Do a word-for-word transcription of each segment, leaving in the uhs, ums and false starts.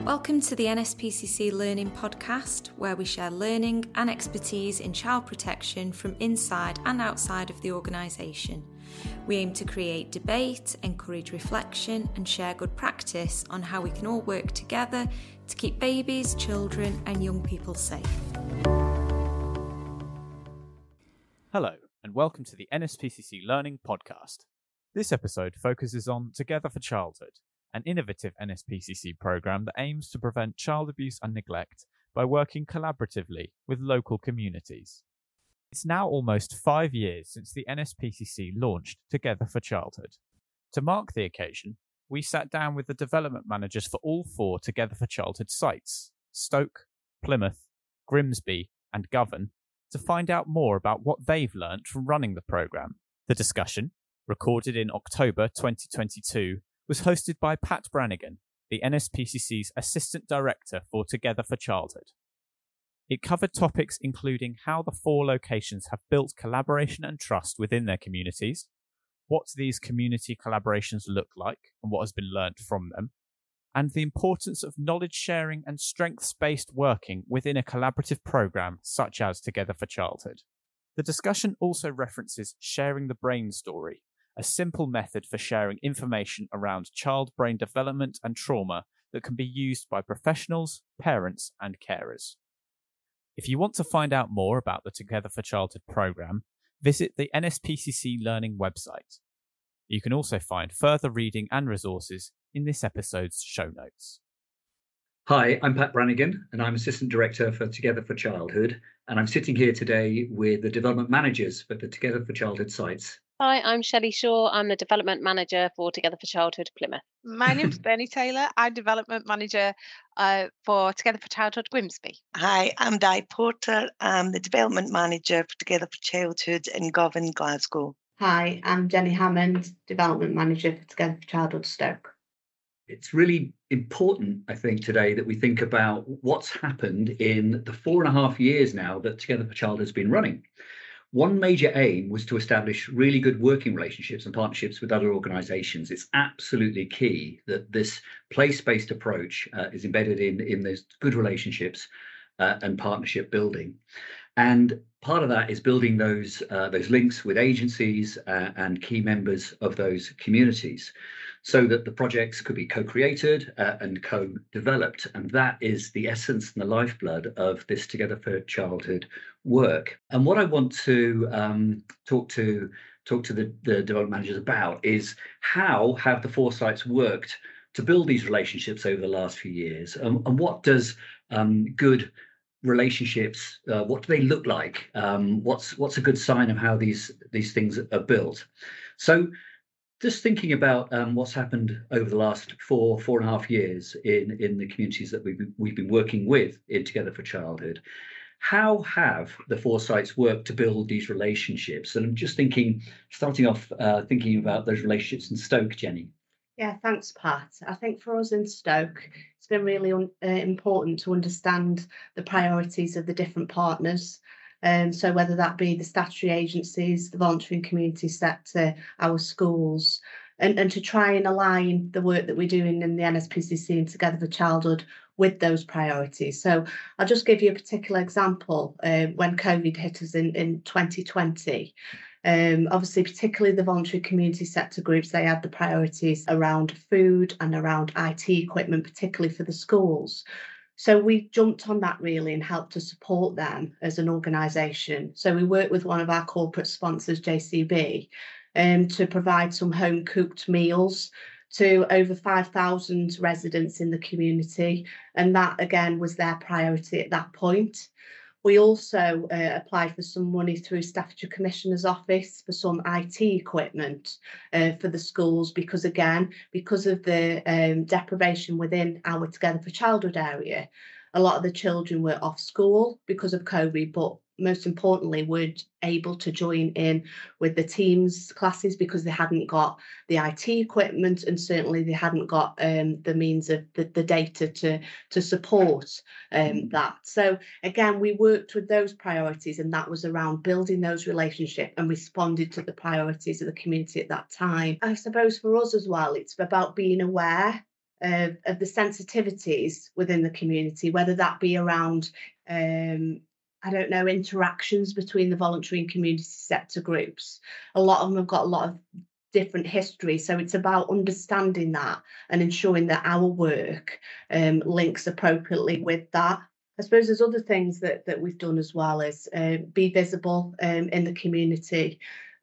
Welcome to the N S P C C Learning Podcast, where we share learning and expertise in child protection from inside and outside of the organisation. We aim to create debate, encourage reflection and share good practice on how we can all work together to keep babies, children and young people safe. Hello and welcome to the N S P C C Learning Podcast. This episode focuses on Together for Childhood, an innovative N S P C C programme that aims to prevent child abuse and neglect by working collaboratively with local communities. It's now almost five years since the N S P C C launched Together for Childhood. To mark the occasion, we sat down with the development managers for all four Together for Childhood sites, Stoke, Plymouth, Grimsby and Govan, to find out more about what they've learnt from running the programme. The discussion, recorded in October twenty twenty-two, was hosted by Pat Brannigan, the N S P C C's Assistant Director for Together for Childhood. It covered topics including how the four locations have built collaboration and trust within their communities, what these community collaborations look like and what has been learnt from them, and the importance of knowledge sharing and strengths-based working within a collaborative programme such as Together for Childhood. The discussion also references sharing the brain story, a simple method for sharing information around child brain development and trauma that can be used by professionals, parents and carers. If you want to find out more about the Together for Childhood programme, visit the N S P C C Learning website. You can also find further reading and resources in this episode's show notes. Hi, I'm Pat Brannigan and I'm Assistant Director for Together for Childhood, and I'm sitting here today with the development managers for the Together for Childhood sites. Hi, I'm Shelley Shaw. I'm the Development Manager for Together for Childhood Plymouth. My name's Bernie Taylor. I'm Development Manager uh, for Together for Childhood Grimsby. Hi, I'm Di Porter. I'm the Development Manager for Together for Childhood in Govan, Glasgow. Hi, I'm Jenny Hammond, Development Manager for Together for Childhood Stoke. It's really important, I think, today that we think about what's happened in the four and a half years now that Together for Childhood has been running. One major aim was to establish really good working relationships and partnerships with other organisations. It's absolutely key that this place-based approach uh, is embedded in, in those good relationships uh, and partnership building. And part of that is building those, uh, those links with agencies uh, and key members of those communities, so that the projects could be co-created uh, and co-developed. And that is the essence and the lifeblood of this Together for Childhood work. And what I want to um, talk to talk to the, the development managers about is how have the four sites worked to build these relationships over the last few years, um, and what does um, good relationships, uh, what do they look like? Um, what's what's a good sign of how these these things are built? So just thinking about um, what's happened over the last four, four and a half years in, in the communities that we've, we've been working with in Together for Childhood, how have the four sites worked to build these relationships? And I'm just thinking, starting off uh, thinking about those relationships in Stoke, Jenny. Yeah, thanks, Pat. I think for us in Stoke, it's been really un- uh, important to understand the priorities of the different partners. Um, so whether that be the statutory agencies, the voluntary and community sector, our schools, and, and to try and align the work that we're doing in the N S P C C and Together for Childhood with those priorities. So I'll just give you a particular example. Uh, when COVID hit us in, in twenty twenty, um, obviously, particularly the voluntary community sector groups, they had the priorities around food and around I T equipment, particularly for the schools. So we jumped on that really and helped to support them as an organisation. So we worked with one of our corporate sponsors, J C B, um, to provide some home cooked meals to over five thousand residents in the community. And that, again, was their priority at that point. We also uh, applied for some money through Staffordshire Commissioner's Office for some I T equipment uh, for the schools, because again, because of the um, deprivation within our Together for Childhood area, a lot of the children were off school because of COVID, but most importantly, were able to join in with the Teams classes because they hadn't got the I T equipment, and certainly they hadn't got um, the means of the, the data to, to support um, that. So again, we worked with those priorities, and that was around building those relationships and responded to the priorities of the community at that time. I suppose for us as well, it's about being aware uh, of the sensitivities within the community, whether that be around, um, I don't know, interactions between the voluntary and community sector groups. A lot of them have got a lot of different history, so it's about understanding that and ensuring that our work um, links appropriately with that. I suppose there's other things that that we've done as well is uh, be visible um, in the community.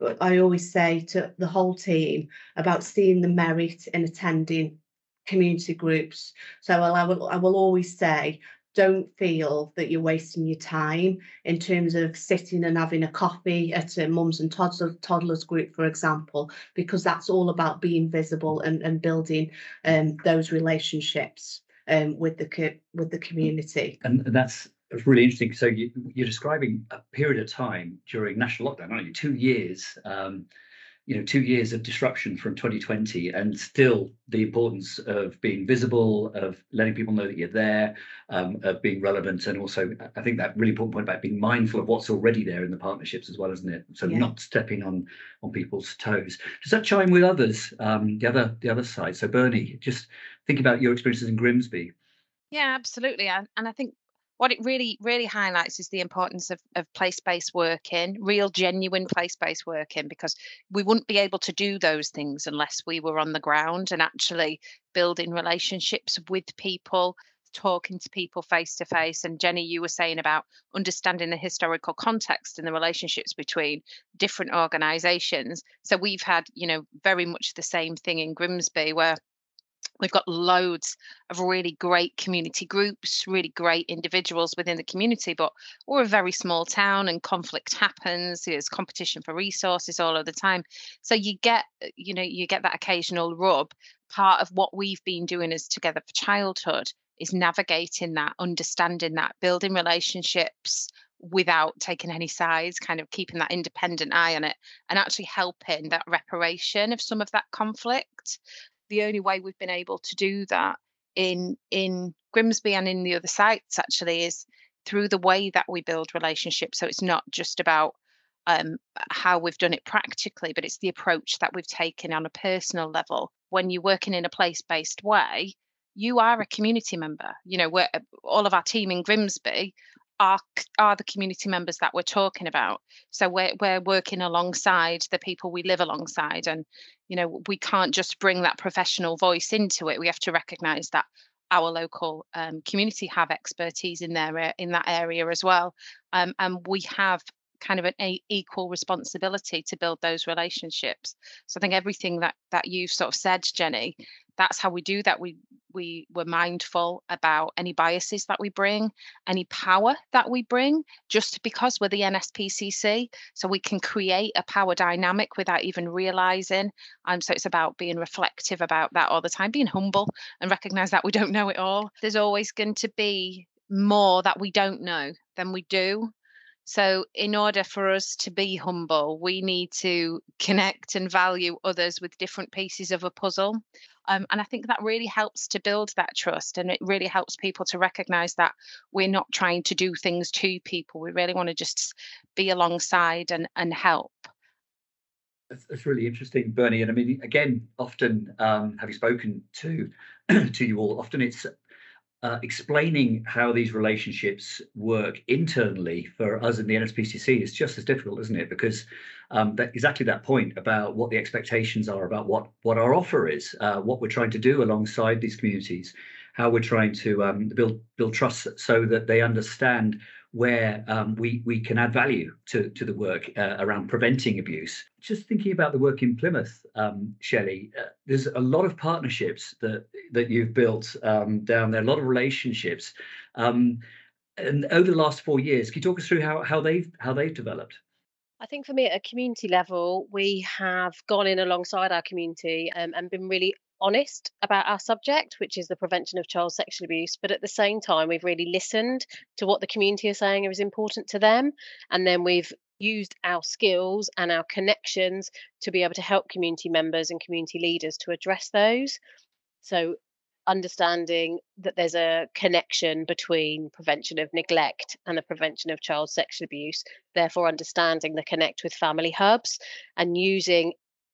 I always say to the whole team about seeing the merit in attending community groups. So I will, I will always say, don't feel that you're wasting your time in terms of sitting and having a coffee at a mums and toddlers, toddlers group, for example, because that's all about being visible and, and building um, those relationships um, with the with the community. And that's really interesting. So you, you're describing a period of time during national lockdown, aren't you? Two years. Um, you know, two years of disruption from twenty twenty, and still the importance of being visible, of letting people know that you're there, um, of being relevant, and also I think that really important point about being mindful of what's already there in the partnerships as well, isn't it? So yeah. Not stepping on on people's toes. Does that chime with others? Um, the other the other side. So Bernie, just think about your experiences in Grimsby. Yeah, absolutely, and and I think what it really, really highlights is the importance of, of place-based working, real, genuine place-based working, because we wouldn't be able to do those things unless we were on the ground and actually building relationships with people, talking to people face-to-face. And Jenny, you were saying about understanding the historical context and the relationships between different organisations. So we've had, you know, very much the same thing in Grimsby, where we've got loads of really great community groups, really great individuals within the community, but we're a very small town and conflict happens. There's competition for resources all of the time. So you get, you know, you get that occasional rub. Part of what we've been doing as Together for Childhood is navigating that, understanding that, building relationships without taking any sides, kind of keeping that independent eye on it, and actually helping that reparation of some of that conflict. The only way we've been able to do that in in Grimsby and in the other sites actually is through the way that we build relationships. So it's not just about um, how we've done it practically, but it's the approach that we've taken on a personal level. When you're working in a place-based way, you are a community member. You know, we're, all of our team in Grimsby are are the community members that we're talking about. So we're we're working alongside the people we live alongside, and you know, we can't just bring that professional voice into it. We have to recognise that our local um, community have expertise in their in that area as well, um, and we have kind of an a, equal responsibility to build those relationships. So I think everything that that you've sort of said, Jenny, that's how we do that. We we were mindful about any biases that we bring, any power that we bring, just because we're the N S P C C, so we can create a power dynamic without even realizing. Um, so it's about being reflective about that all the time, being humble and recognize that we don't know it all. There's always going to be more that we don't know than we do. So in order for us to be humble, we need to connect and value others with different pieces of a puzzle. Um, and I think that really helps to build that trust, and it really helps people to recognise that we're not trying to do things to people. We really want to just be alongside and, and help. That's, that's really interesting, Bernie. And I mean, again, often um, having spoken to to you all, often it's Uh, explaining how these relationships work internally for us in the N S P C C is just as difficult, isn't it? Because um, that exactly that point about what the expectations are, about what what our offer is, uh, what we're trying to do alongside these communities, how we're trying to um, build build trust so that they understand where um, we we can add value to to the work uh, around preventing abuse. Just thinking about the work in Plymouth, um, Shelley, uh, there's a lot of partnerships that that you've built um, down there, a lot of relationships, um, and over the last four years, can you talk us through how how they've how they've developed? I think for me, at a community level, we have gone in alongside our community um, and been really honest about our subject, which is the prevention of child sexual abuse. But at the same time, we've really listened to what the community are saying is important to them. And then we've used our skills and our connections to be able to help community members and community leaders to address those. So understanding that there's a connection between prevention of neglect and the prevention of child sexual abuse, therefore understanding the Connect with Family hubs and using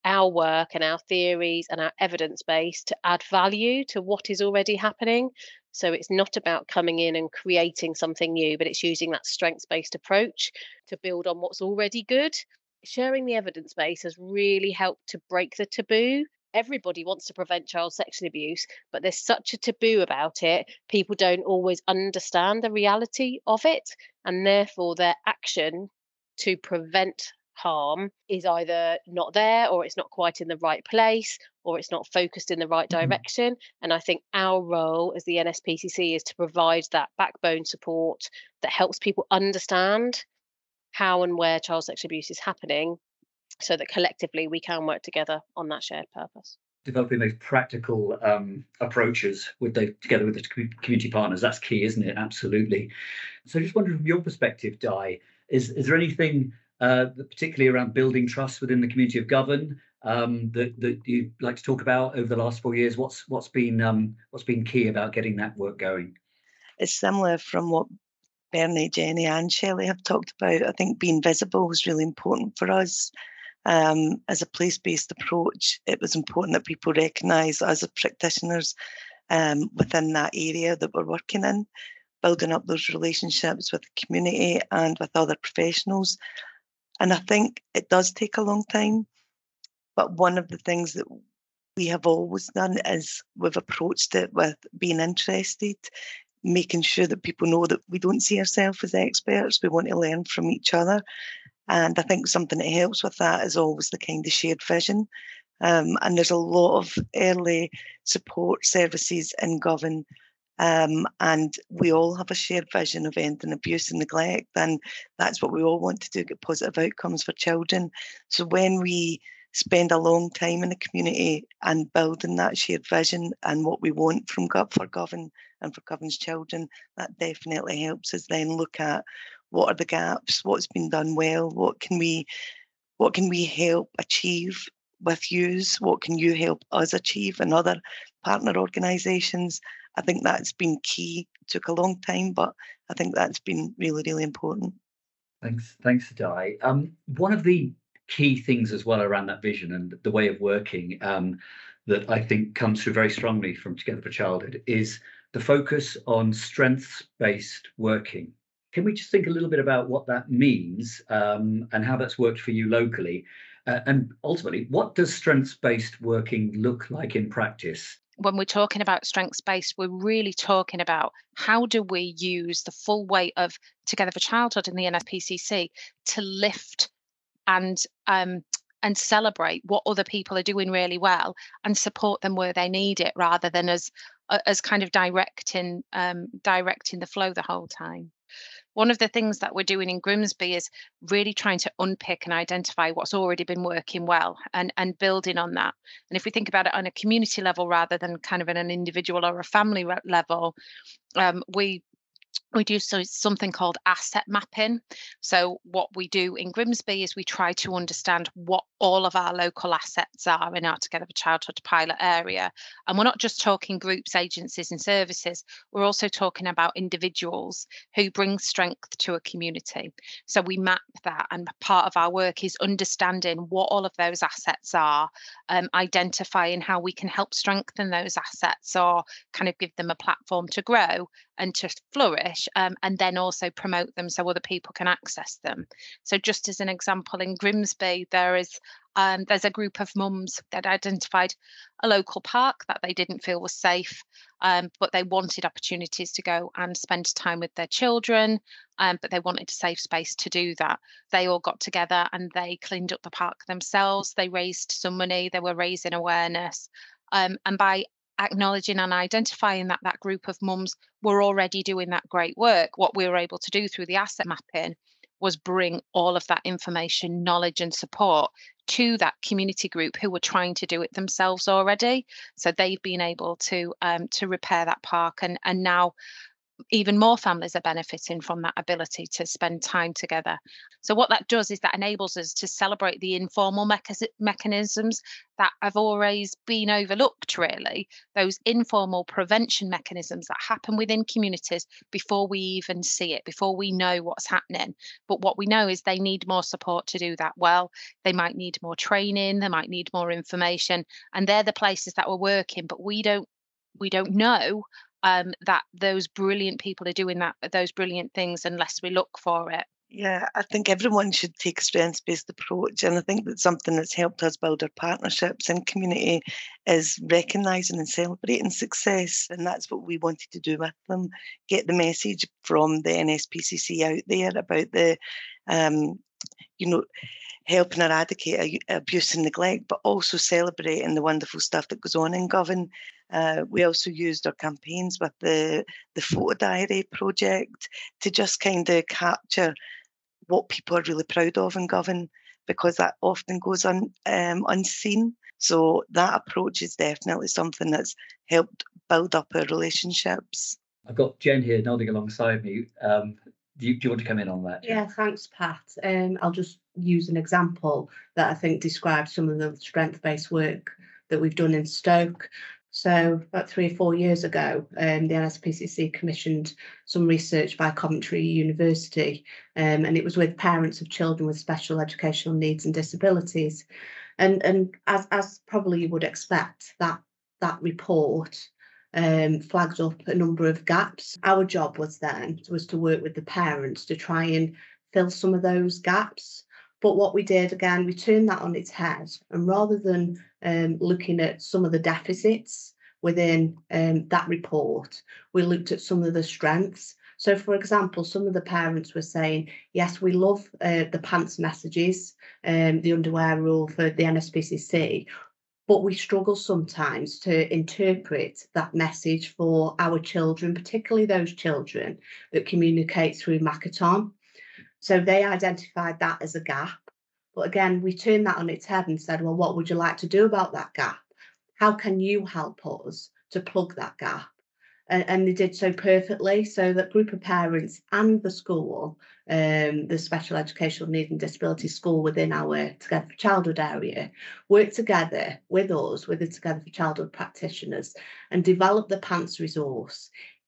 our work and our theories and our evidence base to add value to what is already happening. So it's not about coming in and creating something new, but it's using that strengths-based approach to build on what's already good. Sharing the evidence base has really helped to break the taboo. Everybody wants to prevent child sexual abuse, but there's such a taboo about it. People don't always understand the reality of it, and therefore their action to prevent harm is either not there, or it's not quite in the right place, or it's not focused in the right Mhm. direction. And I think our role as the N S P C C is to provide that backbone support that helps people understand how and where child sexual abuse is happening, so that collectively we can work together on that shared purpose. Developing those practical um, approaches with the together with the commu- community partners, that's key, isn't it? Absolutely. So just wondering from your perspective, Di, is is there anything uh, that particularly around building trust within the community of Govan um, that that you'd like to talk about over the last four years? What's what's been um, what's been key about getting that work going? It's similar from what Bernie, Jenny, and Shelley have talked about. I think being visible was really important for us. Um, as a place-based approach, it was important that people recognise us as practitioners um, within that area that we're working in, building up those relationships with the community and with other professionals. And I think it does take a long time, but one of the things that we have always done is we've approached it with being interested, making sure that people know that we don't see ourselves as experts. We want to learn from each other. And I think something that helps with that is always the kind of shared vision. Um, and there's a lot of early support services in Govan. Um, and we all have a shared vision of ending abuse and neglect. And that's what we all want to do, get positive outcomes for children. So when we spend a long time in the community and building that shared vision and what we want from Gov for Govan and for Govan's children, that definitely helps us then look at what are the gaps, what's been done well, what can we what can we help achieve with yous, what can you help us achieve and other partner organisations. I think that's been key. It took a long time, but I think that's been really, really important. Thanks, thanks, Di. Um, one of the key things as well around that vision and the way of working um, that I think comes through very strongly from Together for Childhood is the focus on strengths-based working. Can we just think a little bit about what that means um, and how that's worked for you locally? Uh, and ultimately, what does strengths-based working look like in practice? When we're talking about strengths-based, we're really talking about how do we use the full weight of Together for Childhood and the N S P C C to lift and um, and celebrate what other people are doing really well and support them where they need it, rather than as as kind of directing um, directing the flow the whole time. One of the things that we're doing in Grimsby is really trying to unpick and identify what's already been working well and, and building on that. And if we think about it on a community level rather than kind of at an individual or a family level, um, we we do so something called asset mapping. So what we do in Grimsby is we try to understand what all of our local assets are in our Together for Childhood pilot area. And we're not just talking groups, agencies and services, we're also talking about individuals who bring strength to a community. So we map that, and part of our work is understanding what all of those assets are, um, identifying how we can help strengthen those assets or kind of give them a platform to grow and to flourish, um, and then also promote them so other people can access them. So just as an example, in Grimsby, there is um, there's a group of mums that identified a local park that they didn't feel was safe, um, but they wanted opportunities to go and spend time with their children, um, but they wanted a safe space to do that. They all got together and they cleaned up the park themselves. They raised some money, they were raising awareness, um, and by acknowledging and identifying that that group of mums were already doing that great work, what we were able to do through the asset mapping was bring all of that information, knowledge and support to that community group who were trying to do it themselves already. So they've been able to um, to repair that park, and and now even more families are benefiting from that ability to spend time together. So what that does is that enables us to celebrate the informal mecha- mechanisms that have always been overlooked, really, those informal prevention mechanisms that happen within communities before we even see it, before we know what's happening. But what we know is they need more support to do that well. They might need more training, they might need more information, and they're the places that we're working, but we don't we don't know um, that those brilliant people are doing that, those brilliant things, unless we look for it. Yeah, I think everyone should take a strengths-based approach, and I think that something that's helped us build our partnerships in community is recognising and celebrating success, and that's what we wanted to do with them. Get the message from the N S P C C out there about the, um, you know, helping eradicate abuse and neglect, but also celebrating the wonderful stuff that goes on in Govan. Uh, we also used our campaigns with the, the photo diary project to just kind of capture what people are really proud of in Govan, because that often goes un, um, unseen. So that approach is definitely something that's helped build up our relationships. I've got Jen here nodding alongside me. Um, do, you, do you want to come in on that, Jen? Yeah, thanks, Pat. Um, I'll just use an example that I think describes some of the strength-based work that we've done in Stoke. So about three or four years ago, um, the N S P C C commissioned some research by Coventry University, um, and it was with parents of children with special educational needs and disabilities. And, and as, as probably you would expect, that, that report um, flagged up a number of gaps. Our job was then was to work with the parents to try and fill some of those gaps. But what we did, again, we turned that on its head, and rather than um, looking at some of the deficits within um, that report, we looked at some of the strengths. So, for example, some of the parents were saying, yes, we love uh, the pants messages, um, the underwear rule for the N S P C C, but we struggle sometimes to interpret that message for our children, particularly those children that communicate through Makaton. So they identified that as a gap. But again, we turned that on its head and said, well, what would you like to do about that gap? How can you help us to plug that gap? And, and they did so perfectly. So that group of parents and the school, um, the special educational needs and disability school within our Together for Childhood area, worked together with us, with the Together for Childhood practitioners, and developed the PANTS resource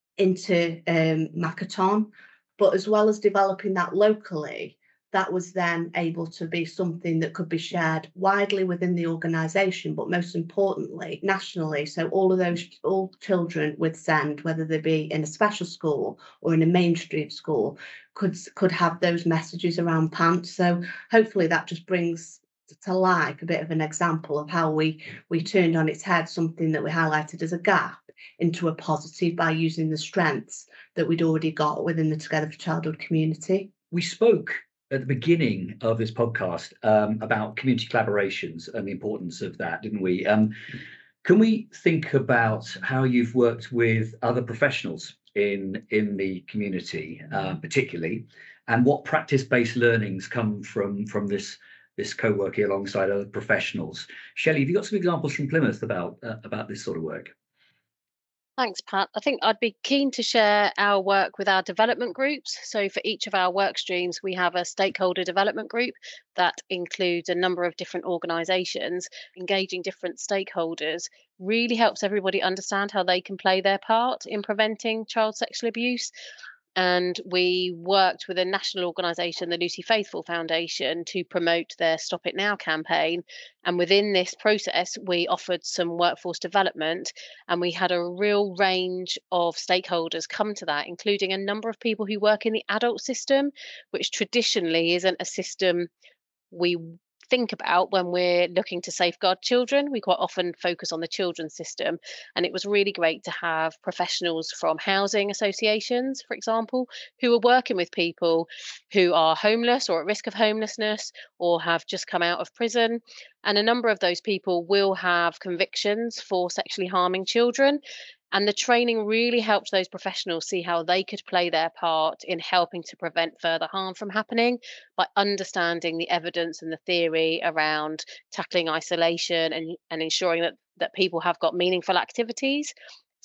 into um, Makaton. But as well as developing that locally, that was then able to be something that could be shared widely within the organisation, but most importantly, nationally. So all of those, all children with SEND, whether they be in a special school or in a mainstream school, could, could have those messages around PANTS. So hopefully that just brings to life a bit of an example of how we, we turned on its head something that we highlighted as a gap into a positive by using the strengths that we'd already got within the Together for Childhood community. We spoke at the beginning of this podcast um, about community collaborations and the importance of that, didn't we? Um, can we think about how you've worked with other professionals in, in the community, uh, particularly, and what practice-based learnings come from, from this, this co-working alongside other professionals? Shelley, have you got some examples from Plymouth about, uh, about this sort of work? Thanks, Pat. I think I'd be keen to share our work with our development groups. So for each of our work streams, we have a stakeholder development group that includes a number of different organisations. Engaging different stakeholders really helps everybody understand how they can play their part in preventing child sexual abuse. And we worked with a national organisation, the Lucy Faithfull Foundation, to promote their Stop It Now campaign. And within this process, we offered some workforce development, and we had a real range of stakeholders come to that, including a number of people who work in the adult system, which traditionally isn't a system we think about when we're looking to safeguard children. We quite often focus on the children's system, and it was really great to have professionals from housing associations, for example, who are working with people who are homeless or at risk of homelessness or have just come out of prison. And a number of those people will have convictions for sexually harming children. And the training really helped those professionals see how they could play their part in helping to prevent further harm from happening by understanding the evidence and the theory around tackling isolation and, and ensuring that, that people have got meaningful activities.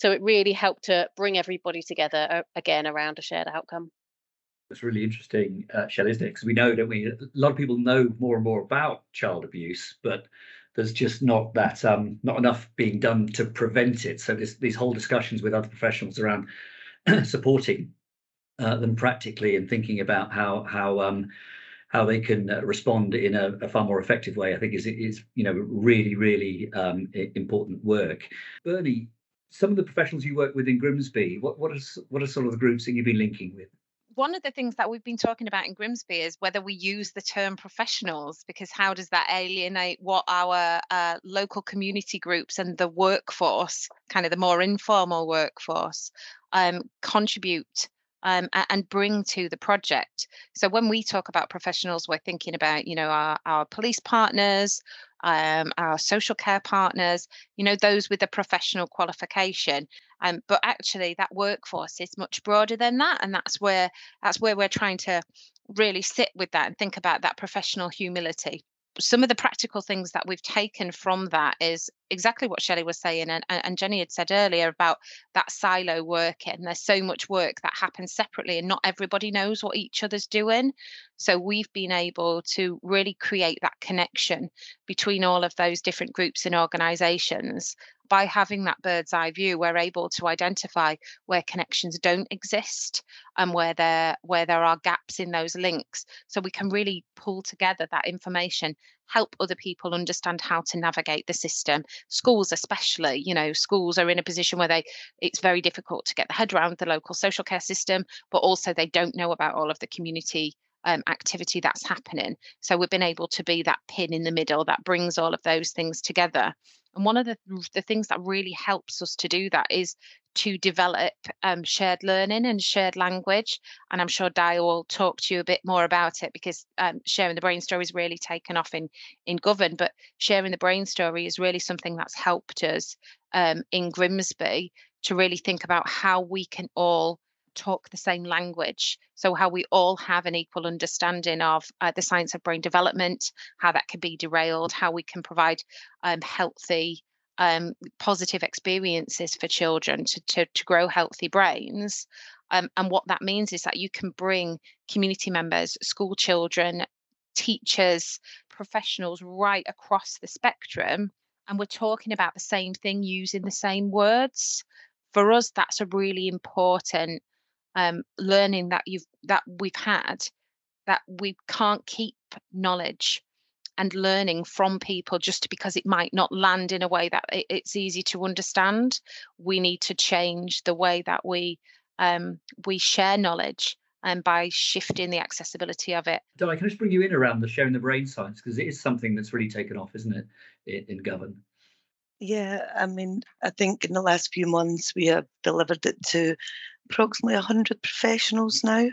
So it really helped to bring everybody together uh, again around a shared outcome. It's really interesting, uh, Shelley, isn't it? Because we know, don't we? A lot of people know more and more about child abuse, but there's just not that um, not enough being done to prevent it. So this, these whole discussions with other professionals around supporting uh, them practically and thinking about how how um, how they can uh, respond in a, a far more effective way, I think is is you know really really um, important work. Bernie, some of the professionals you work with in Grimsby, what what is what are sort of the groups that you've been linking with? One of the things that we've been talking about in Grimsby is whether we use the term professionals, because how does that alienate what our uh, local community groups and the workforce, kind of the more informal workforce, um, contribute um, and bring to the project. So when we talk about professionals, we're thinking about, you know, our, our police partners, um, our social care partners, you know, those with a professional qualification. Um, but actually, that workforce is much broader than that, and that's where that's where we're trying to really sit with that and think about that professional humility. Some of the practical things that we've taken from that is exactly what Shelley was saying, and, and Jenny had said earlier about that silo working. There's so much work that happens separately, and not everybody knows what each other's doing. So we've been able to really create that connection between all of those different groups and organisations. By having that bird's eye view, we're able to identify where connections don't exist and where there where there are gaps in those links. So we can really pull together that information, help other people understand how to navigate the system. Schools especially, you know, schools are in a position where they it's very difficult to get the head around the local social care system, but also they don't know about all of the community Um, activity that's happening. So we've been able to be that pin in the middle that brings all of those things together. And one of the, the things that really helps us to do that is to develop um, shared learning and shared language. And I'm sure Di will talk to you a bit more about it, because um, sharing the brain story is really taken off in, in Govan, but sharing the brain story is really something that's helped us um, in Grimsby to really think about how we can all talk the same language. So how we all have an equal understanding of uh, the science of brain development, how that can be derailed, how we can provide um, healthy, um, positive experiences for children to, to, to grow healthy brains. Um, and what that means is that you can bring community members, school children, teachers, professionals right across the spectrum, and we're talking about the same thing using the same words. For us, that's a really important um, learning that you've that we've had, that we can't keep knowledge and learning from people just because it might not land in a way that it, it's easy to understand. We need to change the way that we um, we share knowledge, and by shifting the accessibility of it. Di, can I just bring you in around the sharing the brain science, because it is something that's really taken off, isn't it, in, in Govan? Yeah, I mean, I think in the last few months we have delivered it to approximately one hundred professionals now,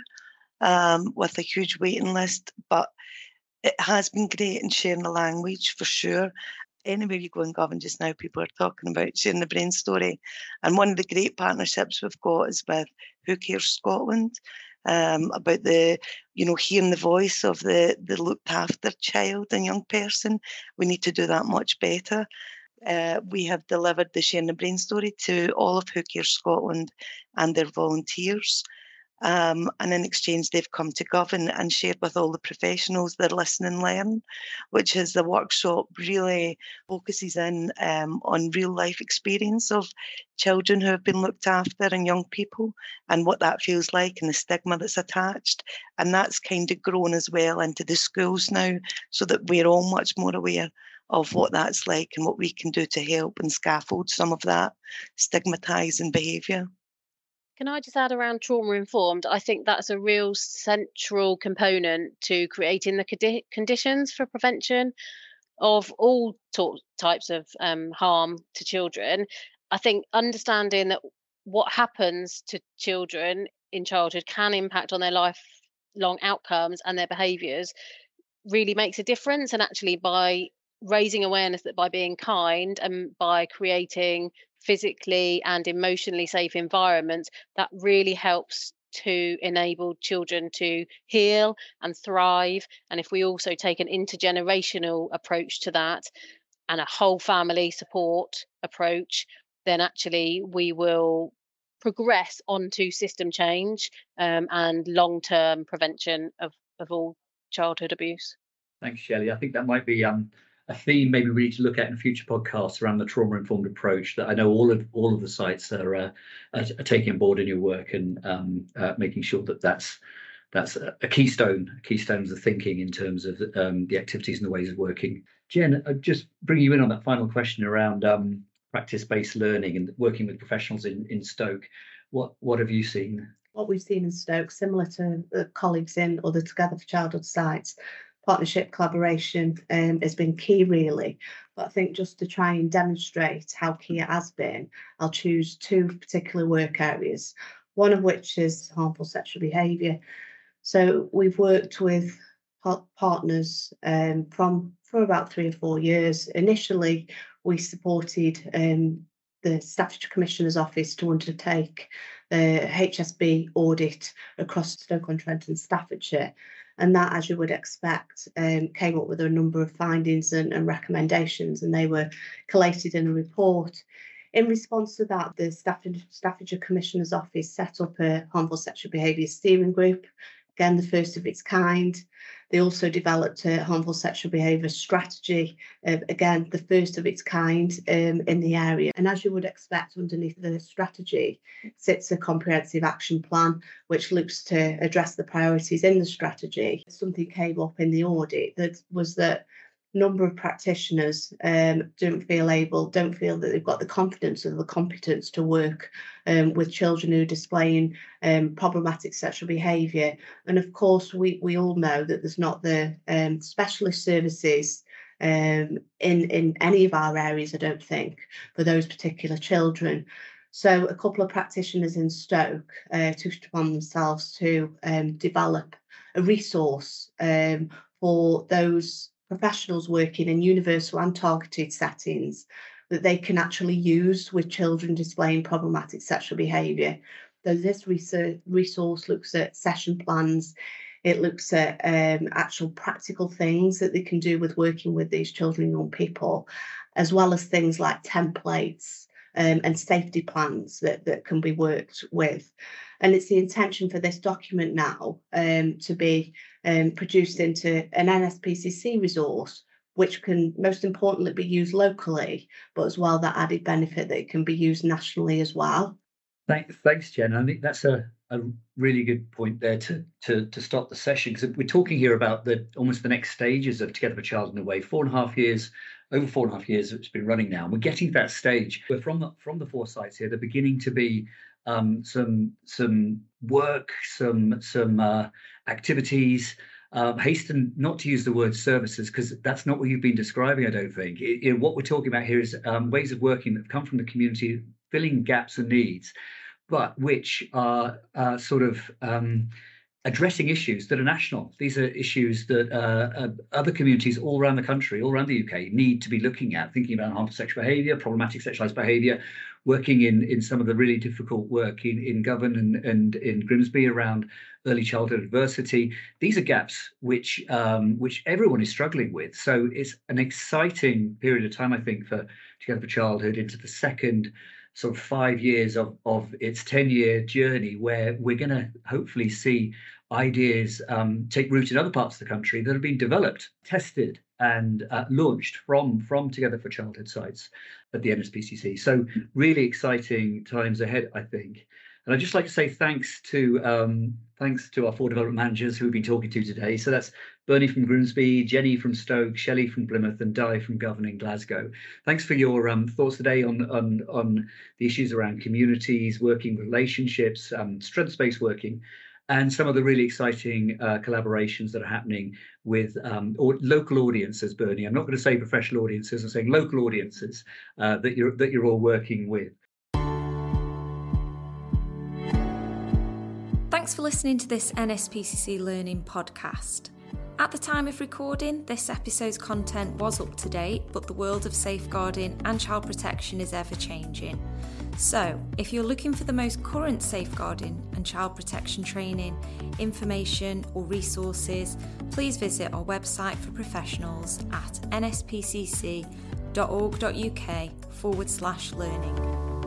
um, with a huge waiting list. But it has been great in sharing the language, for sure. Anywhere you go in Govan just now, people are talking about sharing the brain story. And one of the great partnerships we've got is with Who Cares Scotland, um, about the, you know, hearing the voice of the, the looked after child and young person. We need to do that much better. Uh, we have delivered the Sharing the Brain story to all of Who Cares Scotland and their volunteers. Um, and in exchange, they've come to Govan and shared with all the professionals their Listen and Learn, which is the workshop really focuses in um, on real life experience of children who have been looked after and young people, and what that feels like and the stigma that's attached. And that's kind of grown as well into the schools now, so that we're all much more aware of what that's like and what we can do to help and scaffold some of that stigmatising behaviour. Can I just add around trauma informed? I think that's a real central component to creating the condi- conditions for prevention of all to- types of um, harm to children. I think understanding that what happens to children in childhood can impact on their lifelong outcomes and their behaviours really makes a difference. And actually, by raising awareness that by being kind and by creating physically and emotionally safe environments, that really helps to enable children to heal and thrive. And if we also take an intergenerational approach to that and a whole family support approach, then actually we will progress onto system change um, and long-term prevention of, of all childhood abuse. Thanks, Shelley. I think that might be um, a theme maybe we need to look at in future podcasts around the trauma-informed approach that I know all of all of the sites are, uh, are, are taking on board in your work, and um, uh, making sure that that's that's a, a keystone, a keystone of the thinking in terms of um, the activities and the ways of working. Jen, I'll just bring you in on that final question around um, practice-based learning and working with professionals in, in Stoke. What what have you seen? What we've seen in Stoke, similar to the colleagues in other Together for Childhood sites, partnership collaboration um, has been key, really. But I think just to try and demonstrate how key it has been, I'll choose two particular work areas, one of which is harmful sexual behaviour. So we've worked with partners um, from for about three or four years. Initially, we supported um, the Staffordshire Commissioner's Office to undertake the H S B audit across Stoke-on-Trent and Staffordshire. And that, as you would expect, um, came up with a number of findings and, and recommendations, and they were collated in a report. In response to that, the Stafford, Staffordshire Commissioner's Office set up a harmful sexual behaviour steering group, again, the first of its kind. They also developed a harmful sexual behaviour strategy, uh, again, the first of its kind um, in the area. And as you would expect, underneath the strategy sits a comprehensive action plan, which looks to address the priorities in the strategy. Something came up in the audit that was that number of practitioners um, don't feel able, don't feel that they've got the confidence or the competence to work um, with children who are displaying um, problematic sexual behaviour. And of course, we, we all know that there's not the um, specialist services um, in, in any of our areas, I don't think, for those particular children. So a couple of practitioners in Stoke uh, took it upon themselves to um, develop a resource um, for those professionals working in universal and targeted settings that they can actually use with children displaying problematic sexual behaviour. So this research, resource looks at session plans, it looks at um, actual practical things that they can do with working with these children and young people, as well as things like templates um, and safety plans that, that can be worked with. And it's the intention for this document now um, to be um, produced into an N S P C C resource, which can most importantly be used locally, but as well that added benefit that it can be used nationally as well. Thanks, thanks, Jen. I think that's a, a really good point there to to to start the session, because we're talking here about the almost the next stages of Together for Child in a Way. Four and a half years, over four and a half years it's been running now. And we're getting to that stage where from the, from the four sites here, they're beginning to be Um, some some work, some some uh, activities. Um, hasten not to use the word services, because that's not what you've been describing, I don't think. It, it, what we're talking about here is um, ways of working that come from the community, filling gaps and needs, but which are uh, sort of um, addressing issues that are national. These are issues that uh, uh, other communities all around the country, all around the U K, need to be looking at, thinking about harmful sexual behaviour, problematic sexualised behaviour, working in, in some of the really difficult work in, in Govan and, and in Grimsby around early childhood adversity. These are gaps which um, which everyone is struggling with. So it's an exciting period of time, I think, for Together for Childhood into the second sort of five years of, of its ten-year journey, where we're going to hopefully see ideas um, take root in other parts of the country that have been developed, tested, and uh, launched from, from Together for Childhood sites at the N S P C C. So really exciting times ahead, I think. And I'd just like to say thanks to um, thanks to our four development managers who we've been talking to today. So that's Bernie from Grimsby, Jenny from Stoke, Shelley from Plymouth, and Di from Govan in Glasgow. Thanks for your um, thoughts today on, on, on the issues around communities, working relationships, um, strengths-based working, and some of the really exciting uh, collaborations that are happening with um, or local audiences, Bernie. I'm not going to say professional audiences, I'm saying local audiences uh, that you're that you're all working with. Thanks for listening to this N S P C C Learning podcast. At the time of recording, this episode's content was up to date, but the world of safeguarding and child protection is ever changing. So, if you're looking for the most current safeguarding and child protection training, information or resources, please visit our website for professionals at nspcc.org.uk forward slash learning.